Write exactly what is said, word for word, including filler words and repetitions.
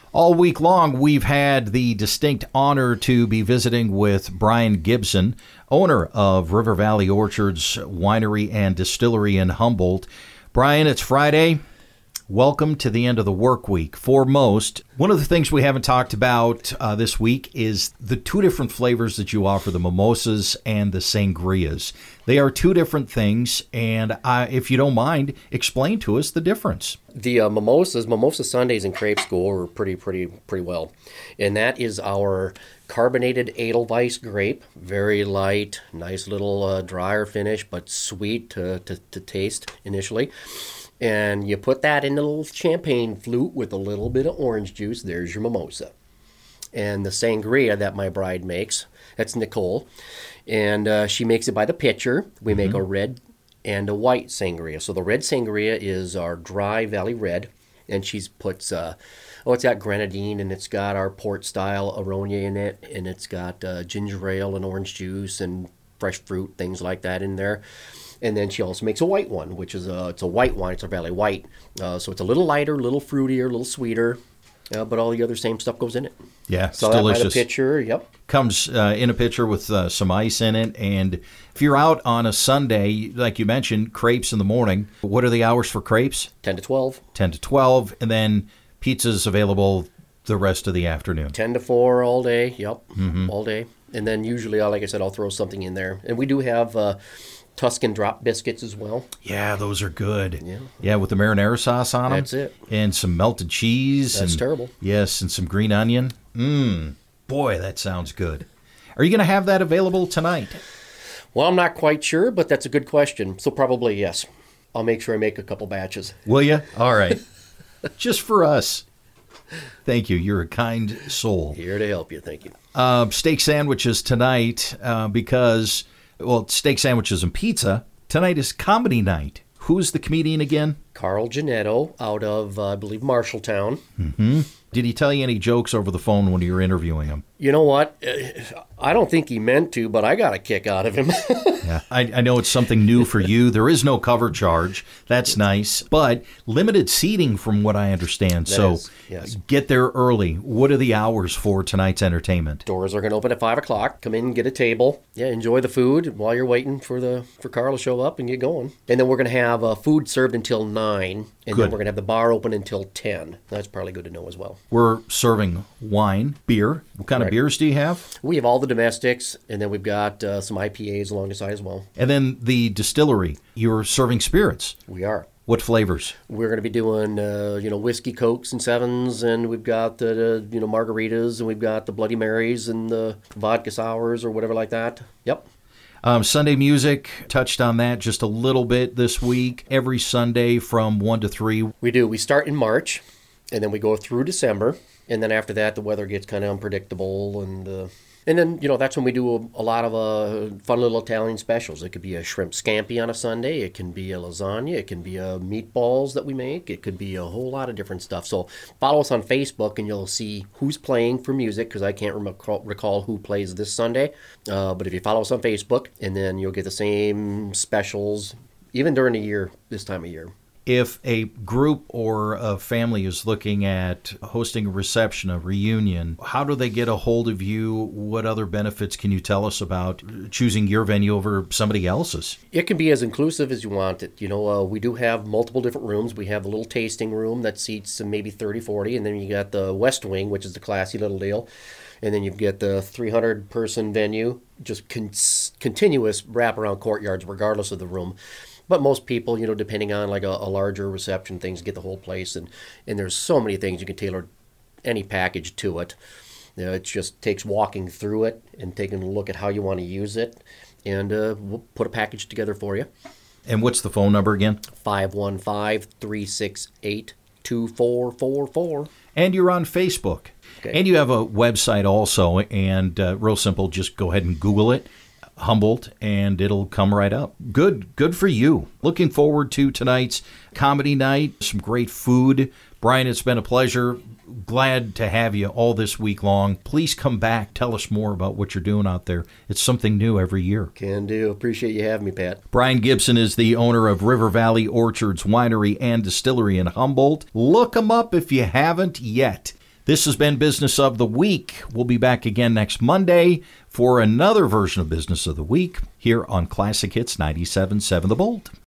All week long, we've had the distinct honor to be visiting with Brian Gibson, owner of River Valley Orchards Winery and Distillery in Humboldt. Brian, it's Friday. Welcome to the end of the work week. For most, one of the things we haven't talked about uh, this week is the two different flavors that you offer, the mimosas and the sangrias. They are two different things, and uh, if you don't mind, explain to us the difference. The uh, mimosas, mimosa sundaes and crepes go over pretty, pretty, pretty well. And that is our carbonated Edelweiss grape, very light, nice little uh, drier finish, but sweet to, to, to taste initially. And you put that in a little champagne flute with a little bit of orange juice. There's your mimosa. And the sangria that my bride makes, that's Nicole. And uh, she makes it by the pitcher. We make mm-hmm. a red and a white sangria. So the red sangria is our dry Valley Red. And she puts, uh, oh, it's got grenadine, and it's got our port-style Aronia in it. And it's got uh, ginger ale and orange juice and fresh fruit, things like that in there. And then she also makes a white one, which is a, it's a white wine. It's a Valley White. Uh, so it's a little lighter, a little fruitier, a little sweeter, uh, but all the other same stuff goes in it. Yeah, it's so delicious. So that by the pitcher, yep. Comes uh, in a pitcher with uh, some ice in it. And if you're out on a Sunday, like you mentioned, crepes in the morning, what are the hours for crepes? ten to twelve. ten to twelve, and then pizza's available the rest of the afternoon. ten to four all day, yep, mm-hmm. all day. And then usually, like I said, I'll throw something in there. And we do have uh, Tuscan drop biscuits as well. Yeah, those are good. Yeah, yeah, with the marinara sauce on them. That's it. And some melted cheese. That's and, terrible. Yes, and some green onion. Mmm, boy, that sounds good. Are you going to have that available tonight? Well, I'm not quite sure, but that's a good question. So probably yes. I'll make sure I make a couple batches. Will you? All right. Just for us. Thank you. You're a kind soul. Here to help you. Thank you. Uh, steak sandwiches tonight uh, because, well, steak sandwiches and pizza. Tonight is comedy night. Who's the comedian again? Carl Janetto out of, uh, I believe, Marshalltown. Mm-hmm. Did he tell you any jokes over the phone when you were interviewing him? You know what? I don't think he meant to, but I got a kick out of him. Yeah, I, I know it's something new for you. There is no cover charge. That's nice. But limited seating from what I understand. That so is, yes. Get there early. What are the hours for tonight's entertainment? Doors are going to open at five o'clock. Come in and get a table. Yeah, enjoy the food while you're waiting for the for Carl to show up and get going. And then we're going to have uh, food served until nine. And good. Then we're going to have the bar open until ten. That's probably good to know as well. We're serving wine, beer. What kind right. of beers do you have? We have all the domestics, and then we've got uh, some I P As along the side as well. And then the distillery. You're serving spirits. We are. What flavors? We're going to be doing, uh, you know, whiskey, Cokes, and Sevens, and we've got the, uh, you know, margaritas, and we've got the Bloody Marys and the vodka sours or whatever like that. Yep. Um, Sunday music, touched on that just a little bit this week. Every Sunday from one to three. We do. We start in March, and then we go through December, and then after that, the weather gets kind of unpredictable, and uh, and then, you know, that's when we do a, a lot of uh, fun little Italian specials. It could be a shrimp scampi on a Sunday. It can be a lasagna. It can be a meatballs that we make. It could be a whole lot of different stuff. So follow us on Facebook, and you'll see who's playing for music, because I can't rem- recall who plays this Sunday. Uh, but if you follow us on Facebook, and then you'll get the same specials, even during the year, this time of year. If a group or a family is looking at hosting a reception, a reunion, how do they get a hold of you? What other benefits can you tell us about choosing your venue over somebody else's? It can be as inclusive as you want it. You know, uh, we do have multiple different rooms. We have a little tasting room that seats maybe thirty, forty, and then you got the West Wing, which is the classy little deal. And then you've got the three hundred person venue, just con- continuous wraparound courtyards regardless of the room. But most people, you know, depending on like a, a larger reception, things get the whole place. And, and there's so many things you can tailor any package to it. You know, it just takes walking through it and taking a look at how you want to use it. And uh, we'll put a package together for you. And what's the phone number again? five one five, three six eight, two four four four. And you're on Facebook. Okay. And you have a website also. And uh, real simple, just go ahead and Google it. Humboldt, and it'll come right up. Good, good for you. Looking forward to tonight's comedy night, some great food. Brian, it's been a pleasure. Glad to have you all this week long. Please come back. Tell us more about what you're doing out there. It's something new every year. Can do. Appreciate you having me, Pat. Brian Gibson is the owner of River Valley Orchards Winery and Distillery in Humboldt. Look him up if you haven't yet. This has been Business of the Week. We'll be back again next Monday for another version of Business of the Week here on Classic Hits ninety-seven point seven The Bolt.